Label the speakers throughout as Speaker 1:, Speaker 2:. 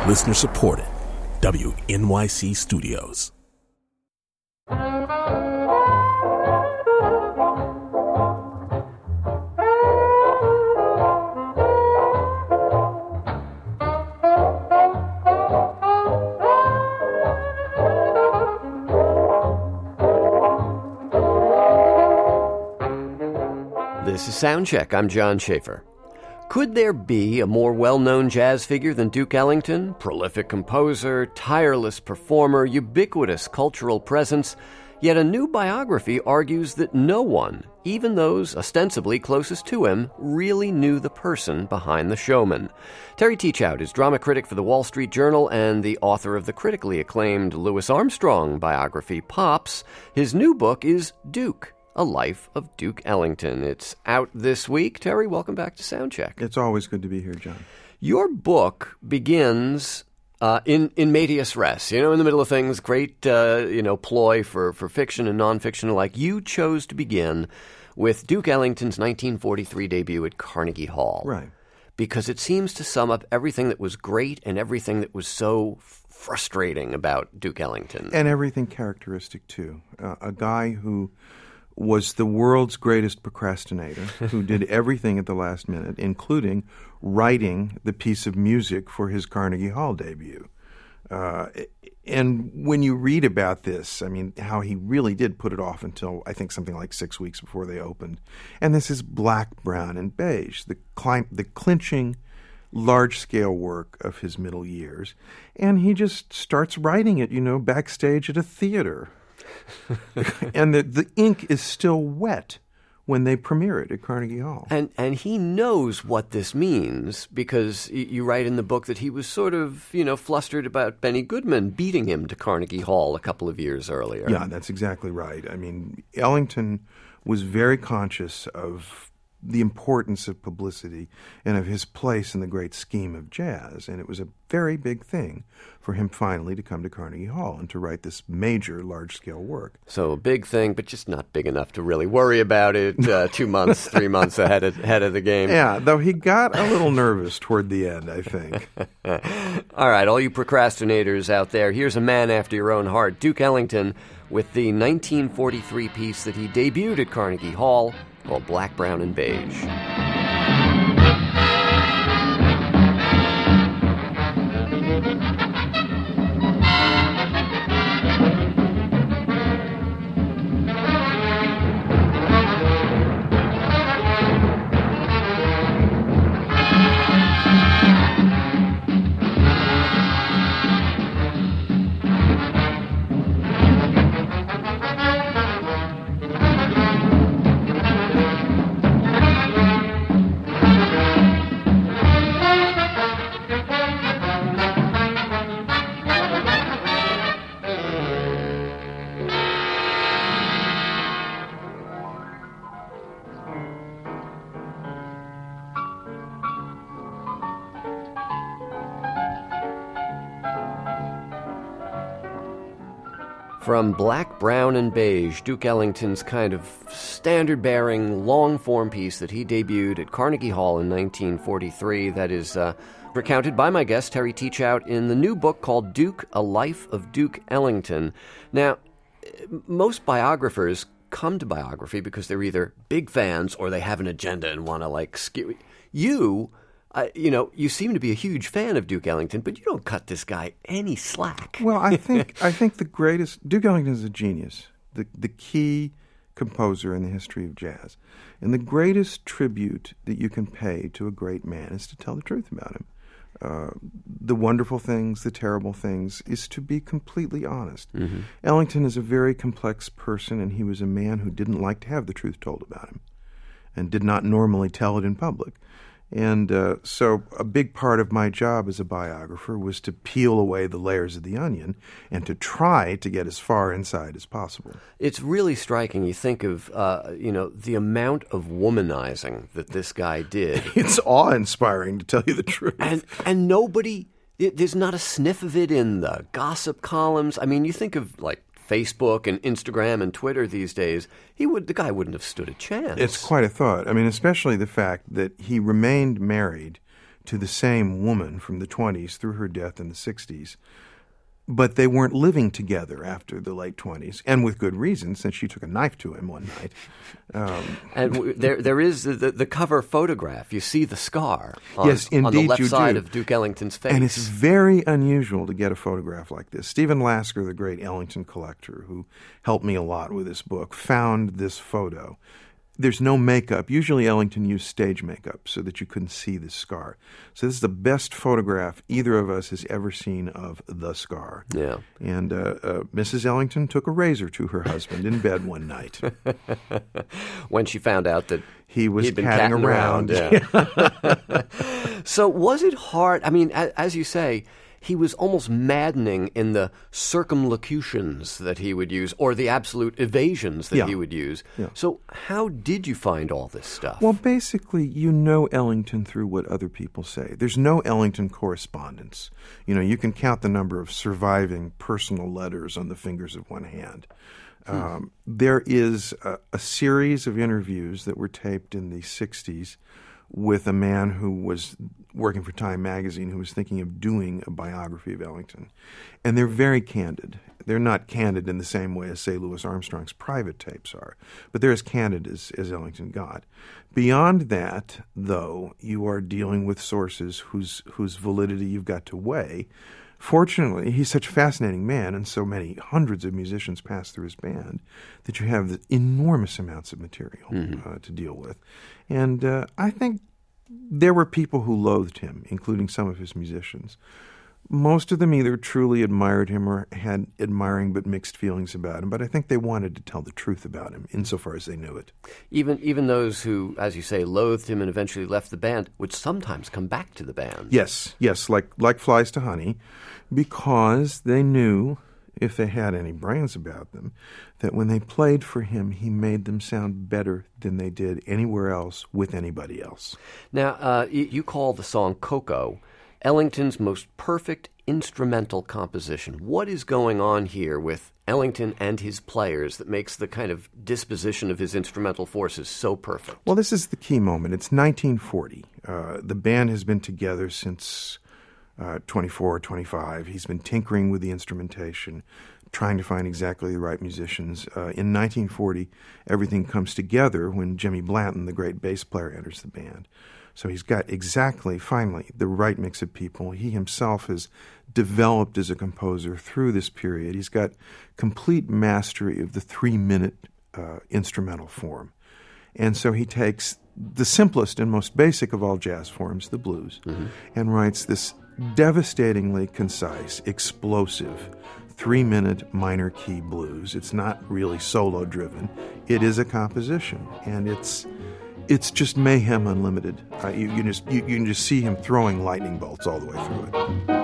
Speaker 1: Listener supported. WNYC Studios.
Speaker 2: This is Soundcheck. I'm John Schaefer. Could there be a more well-known jazz figure than Duke Ellington? Prolific composer, tireless performer, ubiquitous cultural presence. Yet a new biography argues that no one, even those ostensibly closest to him, really knew the person behind the showman. Terry Teachout is drama critic for the Wall Street Journal and the author of the critically acclaimed Louis Armstrong biography, Pops. His new book is Duke, A Life of Duke Ellington. It's out this week. Terry, welcome back to Soundcheck.
Speaker 3: It's always good to be here, John.
Speaker 2: Your book begins in medias res, in the middle of things, great, ploy for fiction and nonfiction alike. You chose to begin with Duke Ellington's 1943 debut at Carnegie Hall.
Speaker 3: Right.
Speaker 2: Because it seems to sum up everything that was great and everything that was so frustrating about Duke Ellington.
Speaker 3: And everything characteristic, too. A guy who was the world's greatest procrastinator, who did everything at the last minute, including writing the piece of music for his Carnegie Hall debut. And when you read about this, how he really did put it off until, I think, something like 6 weeks before they opened. And this is black, brown, and beige, the clinching, large-scale work of his middle years. And he just starts writing it, backstage at a theater. And the ink is still wet when they premiere it at Carnegie Hall.
Speaker 2: And he knows what this means because you write in the book that he was sort of, flustered about Benny Goodman beating him to Carnegie Hall a couple of years earlier.
Speaker 3: Yeah, that's exactly right. Ellington was very conscious of the importance of publicity and of his place in the great scheme of jazz. And it was a very big thing for him finally to come to Carnegie Hall and to write this major, large-scale work.
Speaker 2: So a big thing, but just not big enough to really worry about it 2 months, 3 months ahead of the game.
Speaker 3: Yeah, though he got a little nervous toward the end, I think.
Speaker 2: All right, all you procrastinators out there, here's a man after your own heart, Duke Ellington, with the 1943 piece that he debuted at Carnegie Hall, called Black, Brown, and Beige. From Black, Brown, and Beige, Duke Ellington's kind of standard-bearing, long-form piece that he debuted at Carnegie Hall in 1943, that is recounted by my guest, Terry Teachout, in the new book called Duke, A Life of Duke Ellington. Now, most biographers come to biography because they're either big fans or they have an agenda and want to, skew. You seem to be a huge fan of Duke Ellington, but you don't cut this guy any slack.
Speaker 3: Well, I think the greatest Duke Ellington is a genius, the key composer in the history of jazz, and the greatest tribute that you can pay to a great man is to tell the truth about him. The wonderful things, the terrible things, is to be completely honest. Mm-hmm. Ellington is a very complex person, and he was a man who didn't like to have the truth told about him, and did not normally tell it in public. And so a big part of my job as a biographer was to peel away the layers of the onion and to try to get as far inside as possible.
Speaker 2: It's really striking. You think of, the amount of womanizing that this guy did.
Speaker 3: It's awe-inspiring, to tell you the truth.
Speaker 2: And nobody, there's not a sniff of it in the gossip columns. You think of, Facebook and Instagram and Twitter these days, the guy wouldn't have stood a chance.
Speaker 3: It's quite a thought. Especially the fact that he remained married to the same woman from the 20s through her death in the 60s. But they weren't living together after the late 20s, and with good reason, since she took a knife to him one night.
Speaker 2: And there is the cover photograph. You see the scar on,
Speaker 3: yes, indeed,
Speaker 2: on the left
Speaker 3: you
Speaker 2: side
Speaker 3: do.
Speaker 2: of Duke Ellington's face.
Speaker 3: And it's very unusual to get a photograph like this. Stephen Lasker, the great Ellington collector, who helped me a lot with this book, found this photo. There's no makeup. Usually Ellington used stage makeup so that you couldn't see the scar. So this is the best photograph either of us has ever seen of the scar.
Speaker 2: Yeah.
Speaker 3: And Mrs. Ellington took a razor to her husband in bed one night.
Speaker 2: When she found out that
Speaker 3: he was
Speaker 2: he'd been
Speaker 3: catting around.
Speaker 2: Yeah. So was it hard? I mean, as you say, he was almost maddening in the circumlocutions that he would use or the absolute evasions that he would use.
Speaker 3: Yeah.
Speaker 2: So how did you find all this stuff?
Speaker 3: Well, basically, you know Ellington through what other people say. There's no Ellington correspondence. You know, you can count the number of surviving personal letters on the fingers of one hand. There is a series of interviews that were taped in the 60s with a man who was working for Time magazine who was thinking of doing a biography of Ellington. And they're very candid. They're not candid in the same way as, say, Louis Armstrong's private tapes are, but they're as candid as Ellington got. Beyond that, though, you are dealing with sources whose validity you've got to weigh. Fortunately, he's such a fascinating man, and so many hundreds of musicians pass through his band, that you have the enormous amounts of material to deal with. And I think there were people who loathed him, including some of his musicians. Most of them either truly admired him or had admiring but mixed feelings about him, but I think they wanted to tell the truth about him, insofar as they knew it.
Speaker 2: Even those who, as you say, loathed him and eventually left the band would sometimes come back to the band.
Speaker 3: Yes, like flies to honey, because they knew, if they had any brains about them, that when they played for him, he made them sound better than they did anywhere else with anybody else.
Speaker 2: Now, you call the song Coco Ellington's most perfect instrumental composition. What is going on here with Ellington and his players that makes the kind of disposition of his instrumental forces so perfect?
Speaker 3: Well, this is the key moment. It's 1940. The band has been together since 24, 25. He's been tinkering with the instrumentation, trying to find exactly the right musicians. In 1940, everything comes together when Jimmy Blanton, the great bass player, enters the band. So he's got exactly, finally, the right mix of people. He himself has developed as a composer through this period. He's got complete mastery of the 3-minute instrumental form. And so he takes the simplest and most basic of all jazz forms, the blues, and writes this devastatingly concise, explosive, 3-minute minor key blues. It's not really solo driven. It is a composition, and it's just mayhem unlimited. You can just see him throwing lightning bolts all the way through it.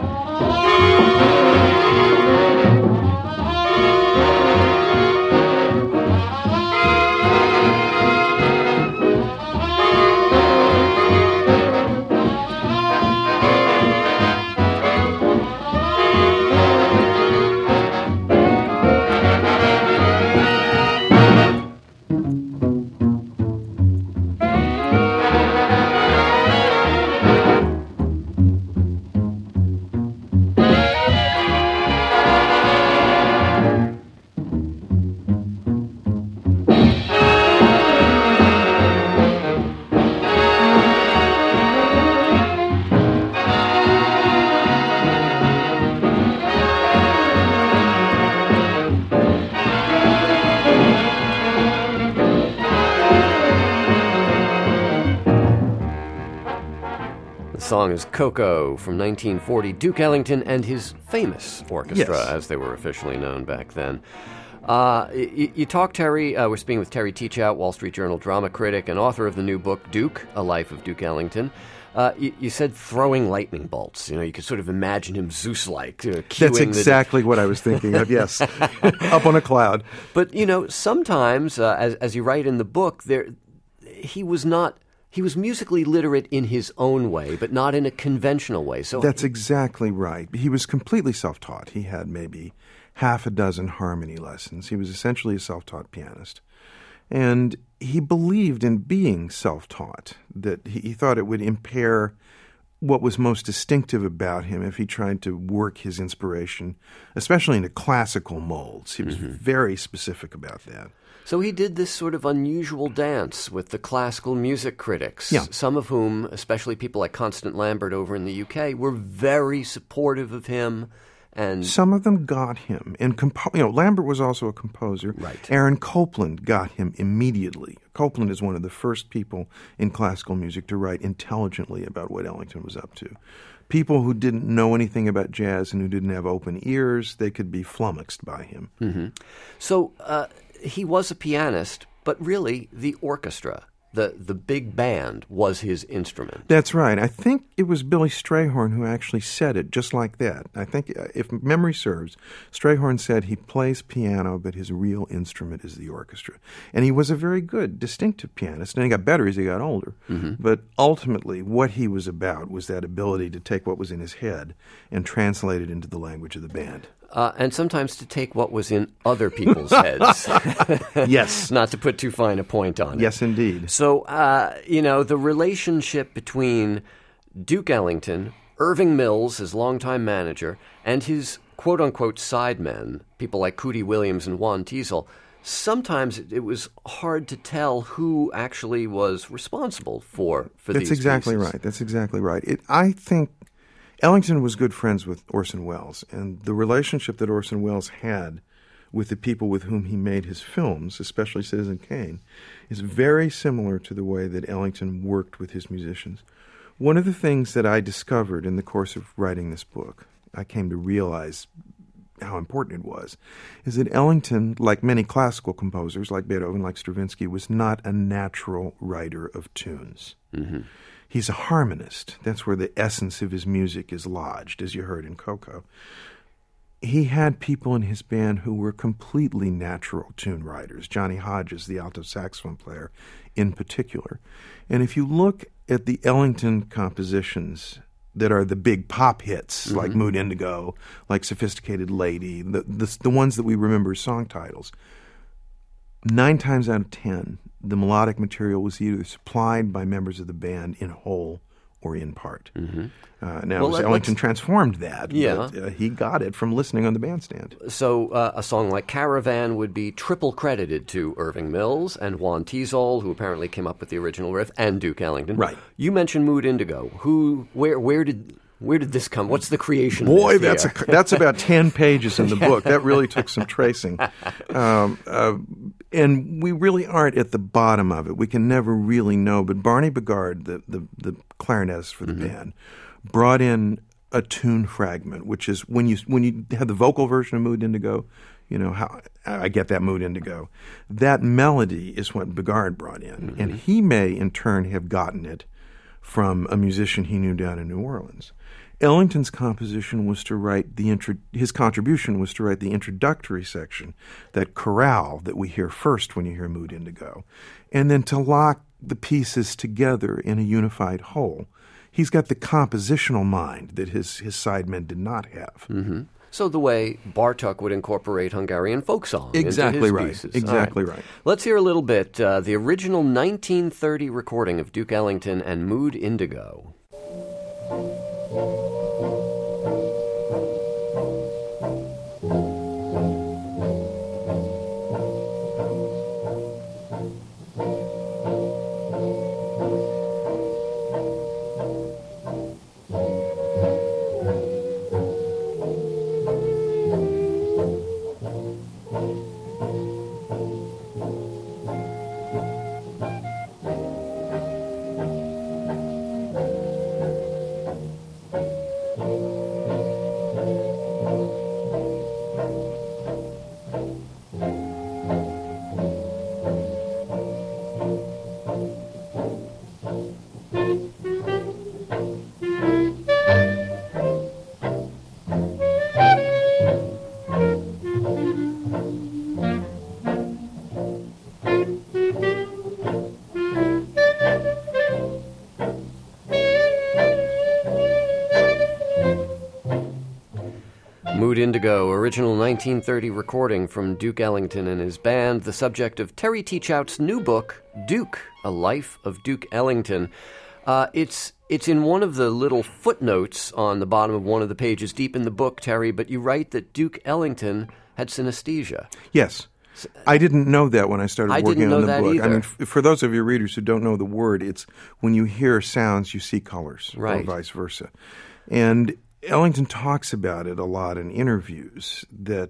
Speaker 2: The song is Coco from 1940, Duke Ellington and his famous orchestra,
Speaker 3: Yes.
Speaker 2: as they were officially known back then. You talk, Terry, we're speaking with Terry Teachout, Wall Street Journal drama critic and author of the new book, Duke, A Life of Duke Ellington. You said throwing lightning bolts. You know, you could sort of imagine him Zeus-like. Cueing
Speaker 3: That's exactly what I was thinking of, yes. Up on a cloud.
Speaker 2: But, you know, sometimes, as you write in the book, he was musically literate in his own way, but not in a conventional way. So
Speaker 3: That's exactly right. He was completely self-taught. He had maybe half a dozen harmony lessons. He was essentially a self-taught pianist. And he believed in being self-taught, that he thought it would impair what was most distinctive about him if he tried to work his inspiration, especially into classical molds. He was very specific about that.
Speaker 2: So he did this sort of unusual dance with the classical music critics, some of whom, especially people like Constant Lambert over in the UK, were very supportive of him. And
Speaker 3: some of them got him. And Lambert was also a composer.
Speaker 2: Right.
Speaker 3: Aaron Copland got him immediately. Copland is one of the first people in classical music to write intelligently about what Ellington was up to. People who didn't know anything about jazz and who didn't have open ears, they could be flummoxed by him.
Speaker 2: Mm-hmm. So he was a pianist, but really the orchestra, the big band, was his instrument.
Speaker 3: That's right. I think it was Billy Strayhorn who actually said it just like that. I think, if memory serves, Strayhorn said he plays piano, but his real instrument is the orchestra. And he was a very good, distinctive pianist, and he got better as he got older. Mm-hmm. But ultimately, what he was about was that ability to take what was in his head and translate it into the language of the band.
Speaker 2: And sometimes to take what was in other people's heads.
Speaker 3: Yes.
Speaker 2: Not to put too fine a point on it.
Speaker 3: Yes, indeed.
Speaker 2: So, the relationship between Duke Ellington, Irving Mills, his longtime manager, and his quote-unquote sidemen, people like Cootie Williams and Juan Teasel, sometimes it was hard to tell who actually was responsible for these
Speaker 3: That's exactly
Speaker 2: pieces.
Speaker 3: right. That's exactly right. I think Ellington was good friends with Orson Welles, and the relationship that Orson Welles had with the people with whom he made his films, especially Citizen Kane, is very similar to the way that Ellington worked with his musicians. One of the things that I discovered in the course of writing this book, I came to realize how important it was, is that Ellington, like many classical composers, like Beethoven, like Stravinsky, was not a natural writer of tunes. Mm-hmm. He's a harmonist. That's where the essence of his music is lodged, as you heard in Coco. He had people in his band who were completely natural tune writers, Johnny Hodges, the alto saxophone player, in particular. And if you look at the Ellington compositions that are the big pop hits, like Mood Indigo, like Sophisticated Lady, the ones that we remember as song titles, 9 times out of 10, the melodic material was either supplied by members of the band in whole or in part. Mm-hmm. Ellington transformed that, but he got it from listening on the bandstand.
Speaker 2: So a song like Caravan would be triple credited to Irving Mills and Juan Teasel, who apparently came up with the original riff, and Duke Ellington.
Speaker 3: Right.
Speaker 2: You mentioned Mood Indigo. Where did this come? What's the creation?
Speaker 3: Boy,
Speaker 2: of this
Speaker 3: that's about 10 pages in the book. That really took some tracing. And we really aren't at the bottom of it. We can never really know. But Barney Bigard, the clarinetist for the band, brought in a tune fragment, which is when you have the vocal version of Mood Indigo, you know how I get that Mood Indigo. That melody is what Bigard brought in, and he may in turn have gotten it from a musician he knew down in New Orleans. Ellington's composition was to write his contribution was to write the introductory section, that chorale that we hear first when you hear Mood Indigo, and then to lock the pieces together in a unified whole. He's got the compositional mind that his sidemen did not have.
Speaker 2: Mm-hmm. So the way Bartók would incorporate Hungarian folk song
Speaker 3: exactly
Speaker 2: into
Speaker 3: right.
Speaker 2: his pieces.
Speaker 3: Exactly right.
Speaker 2: Let's hear a little bit the original 1930 recording of Duke Ellington and Mood Indigo. Mood Indigo, original 1930 recording from Duke Ellington and his band, the subject of Terry Teachout's new book, Duke, A Life of Duke Ellington. It's It's in one of the little footnotes on the bottom of one of the pages deep in the book, Terry, but you write that Duke Ellington had synesthesia.
Speaker 3: Yes. I didn't know that when I started working on the book.
Speaker 2: Either.
Speaker 3: I mean, for those of your readers who don't know the word, it's when you hear sounds, you see colors,
Speaker 2: right,
Speaker 3: or vice versa. And Ellington talks about it a lot in interviews, that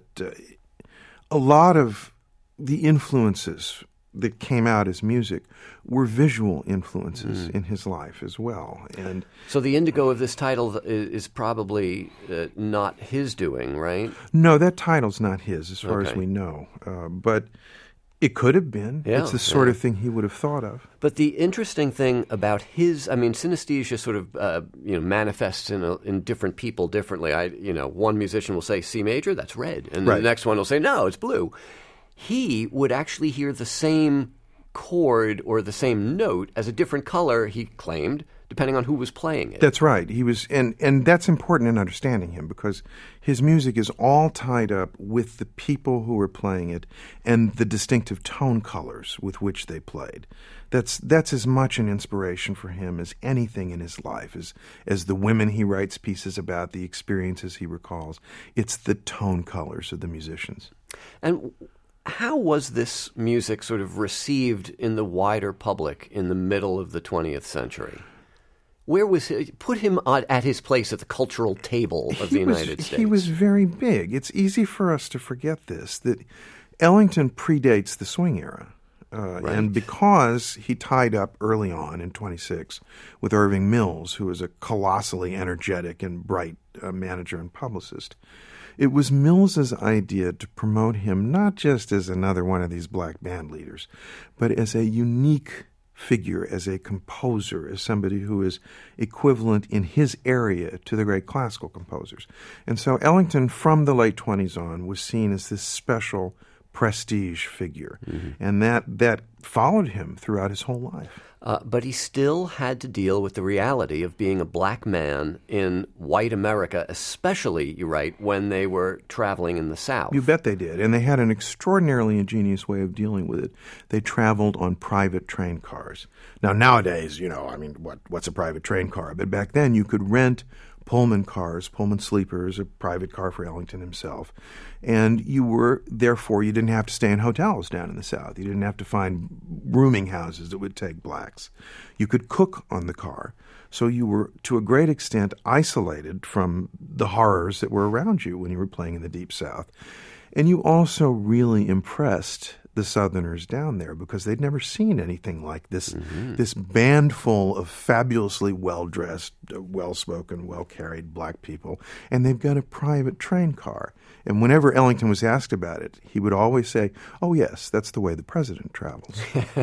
Speaker 3: a lot of the influences that came out as music were visual influences in his life as well. And
Speaker 2: so the indigo of this title is probably not his doing, right?
Speaker 3: No, that title's not his as far as we know. But it could have been.
Speaker 2: Yeah,
Speaker 3: it's the sort of thing he would have thought of.
Speaker 2: But the interesting thing about synesthesia sort of manifests in different people differently. One musician will say C major, that's red, and the next one will say no, it's blue. He would actually hear the same chord or the same note as a different color, he claimed, depending on who was playing it.
Speaker 3: That's right. He was, and that's important in understanding him, because his music is all tied up with the people who were playing it and the distinctive tone colors with which they played. That's as much an inspiration for him as anything in his life, as the women he writes pieces about, the experiences he recalls. It's the tone colors of the musicians.
Speaker 2: And how was this music sort of received in the wider public in the middle of the 20th century? Where was he? Put him at his place at the cultural table of the United States.
Speaker 3: He was very big. It's easy for us to forget this, that Ellington predates the swing era. And because he tied up early on in 26 with Irving Mills, who was a colossally energetic and bright manager and publicist, it was Mills's idea to promote him not just as another one of these black band leaders, but as a unique figure, as a composer, as somebody who is equivalent in his area to the great classical composers. And so Ellington, from the late 20s on, was seen as this special prestige figure. And that followed him throughout his whole life.
Speaker 2: But he still had to deal with the reality of being a black man in white America, especially, you write, when they were traveling in the South.
Speaker 3: You bet they did. And they had an extraordinarily ingenious way of dealing with it. They traveled on private train cars. Now, nowadays, what's a private train car? But back then, you could rent Pullman cars, Pullman sleepers, a private car for Ellington himself. And you didn't have to stay in hotels down in the South. You didn't have to find rooming houses that would take blacks. You could cook on the car. So you were, to a great extent, isolated from the horrors that were around you when you were playing in the Deep South. And you also really impressed the Southerners down there, because they'd never seen anything like this. This band full of fabulously well-dressed, well-spoken, well-carried black people, and they've got a private train car. And whenever Ellington was asked about it, he would always say, "Oh yes, that's the way the president travels."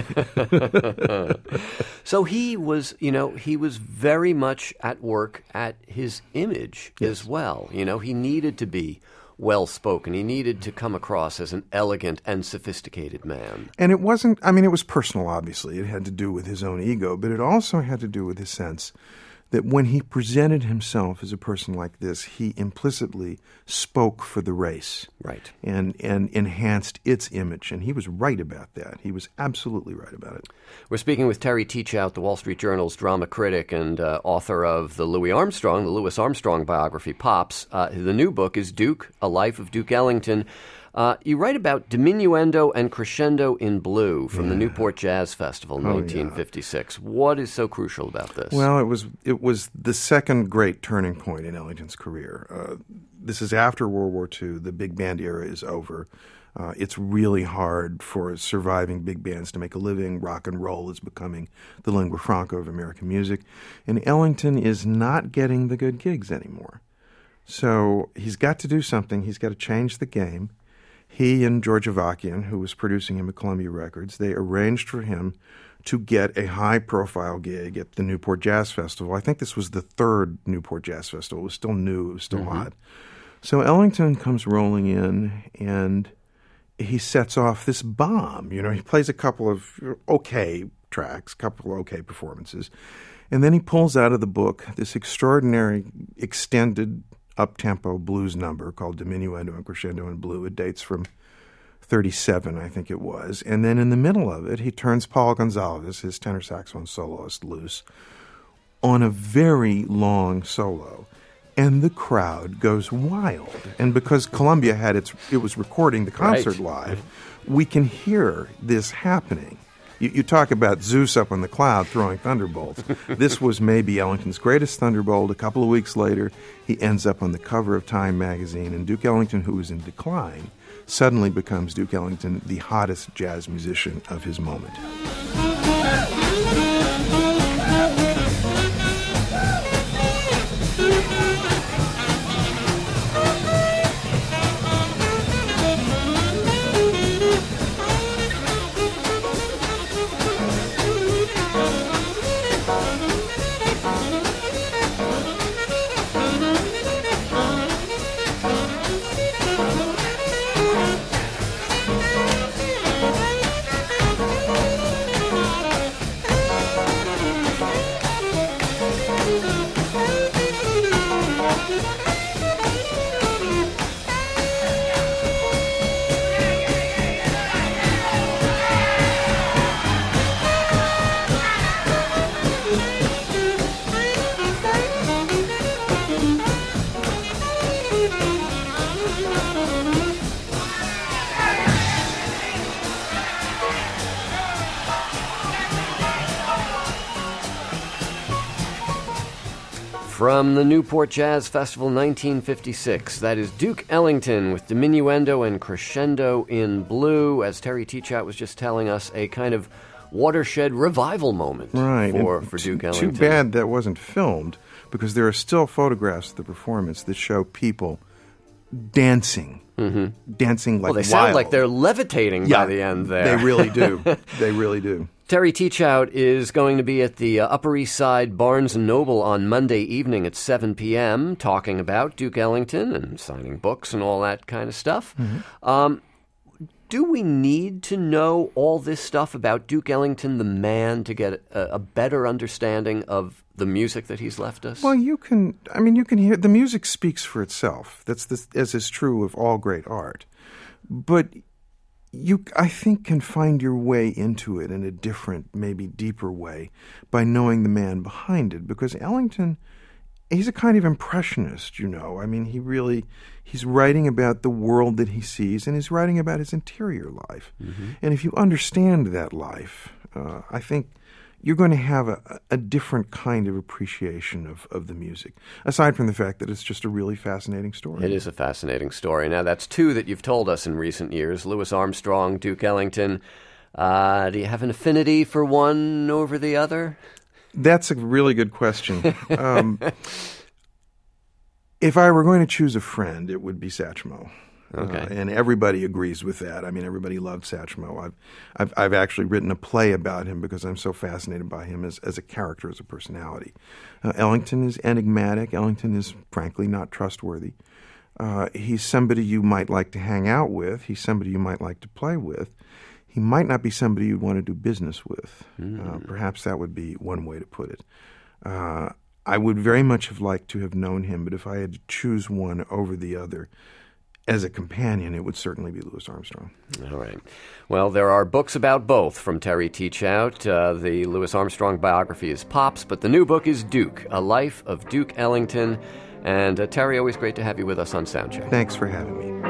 Speaker 2: So he was very much at work at his image as well. He needed to be well-spoken. He needed to come across as an elegant and sophisticated man.
Speaker 3: And it was personal, obviously. It had to do with his own ego, but it also had to do with his sense that when he presented himself as a person like this, he implicitly spoke for the race.
Speaker 2: Right.
Speaker 3: And enhanced its image. And he was right about that. He was absolutely right about it.
Speaker 2: We're speaking with Terry Teachout, the Wall Street Journal's drama critic and author of the Louis Armstrong biography, Pops. The new book is Duke, A Life of Duke Ellington. You write about Diminuendo and Crescendo in Blue from the Newport Jazz Festival in 1956. What is so crucial about this?
Speaker 3: Well, it was the second great turning point in Ellington's career. This is after World War II. The big band era is over. It's really hard for surviving big bands to make a living. Rock and roll is becoming the lingua franca of American music. And Ellington is not getting the good gigs anymore. So he's got to do something. He's got to change the game. He and George Avakian, who was producing him at Columbia Records, they arranged for him to get a high-profile gig at the Newport Jazz Festival. I think this was the third Newport Jazz Festival. It was still new. It was still hot. So Ellington comes rolling in, and he sets off this bomb. He plays a couple of okay tracks, a couple of okay performances, and then he pulls out of the book this extraordinary extended up-tempo blues number called Diminuendo and Crescendo in Blue. It dates from 37, I think it was. And then in the middle of it, he turns Paul Gonsalves, his tenor saxophone soloist, loose on a very long solo, and the crowd goes wild. And because Columbia it was recording the concert live, we can hear this happening. You talk about Zeus up on the cloud throwing thunderbolts. This was maybe Ellington's greatest thunderbolt. A couple of weeks later, he ends up on the cover of Time magazine, and Duke Ellington, who was in decline, suddenly becomes Duke Ellington, the hottest jazz musician of his moment.
Speaker 2: From the Newport Jazz Festival 1956, that is Duke Ellington with Diminuendo and Crescendo in Blue, as Terry Teachout was just telling us, a kind of watershed revival moment for Duke Ellington.
Speaker 3: Too bad that wasn't filmed, because there are still photographs of the performance that show people dancing, dancing like wild.
Speaker 2: Well, they sound like they're levitating by the end there.
Speaker 3: They really do. They really do.
Speaker 2: Terry Teachout is going to be at the Upper East Side Barnes & Noble on Monday evening at 7 p.m. talking about Duke Ellington and signing books and all that kind of stuff. Do we need to know all this stuff about Duke Ellington, the man, to get a better understanding of the music that he's left us?
Speaker 3: Well, you can hear the music speaks for itself. As is true of all great art. But you, I think, can find your way into it in a different, maybe deeper way by knowing the man behind it. Because Ellington, he's a kind of impressionist, you know. I mean, he's writing about the world that he sees, and he's writing about his interior life. And if you understand that life, I think you're going to have a different kind of appreciation of the music, aside from the fact that it's just a really fascinating story.
Speaker 2: It is a fascinating story. Now, that's two that you've told us in recent years, Louis Armstrong, Duke Ellington. Do you have an affinity for one over the other?
Speaker 3: That's a really good question. If I were going to choose a friend, it would be Satchmo.
Speaker 2: Okay.
Speaker 3: And everybody agrees with that. I mean, everybody loved Satchmo. I've actually written a play about him because I'm so fascinated by him as a character, as a personality. Ellington is enigmatic. Ellington is, frankly, not trustworthy. He's somebody you might like to hang out with. He's somebody you might like to play with. He might not be somebody you'd want to do business with. Perhaps that would be one way to put it. I would very much have liked to have known him, but if I had to choose one over the other, as a companion, it would certainly be Louis Armstrong.
Speaker 2: All right. Well, there are books about both from Terry Teachout. The Louis Armstrong biography is Pops, but the new book is Duke, A Life of Duke Ellington. And Terry, always great to have you with us on Soundcheck.
Speaker 3: Thanks for having me.